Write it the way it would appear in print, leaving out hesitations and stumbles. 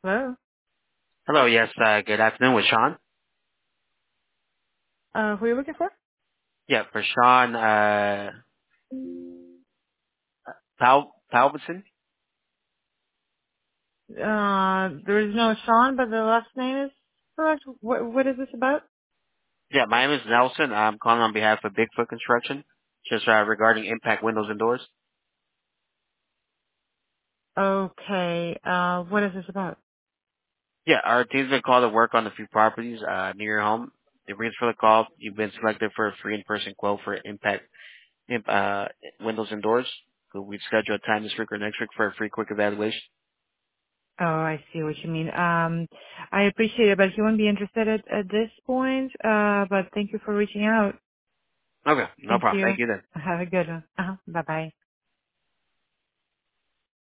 Hello. Hello, yes, good afternoon with Sean. Who are you looking for? Yeah, for Sean, Palverson. There is no Sean, but the last name is correct. What is this about? Yeah, my name is Nelson. I'm calling on behalf of Bigfoot Construction, just regarding impact windows and doors. Okay. What is this about? Yeah, our team's been called to work on a few properties, near your home. The reason for the call, you've been selected for a free in-person quote for windows and doors. So we schedule a time this week or next week for a free quick evaluation. Oh, I see what you mean. I appreciate it, but he won't be interested at this point. But thank you for reaching out. Okay, no Thank problem. you. Thank you then. Have a good one. Bye bye.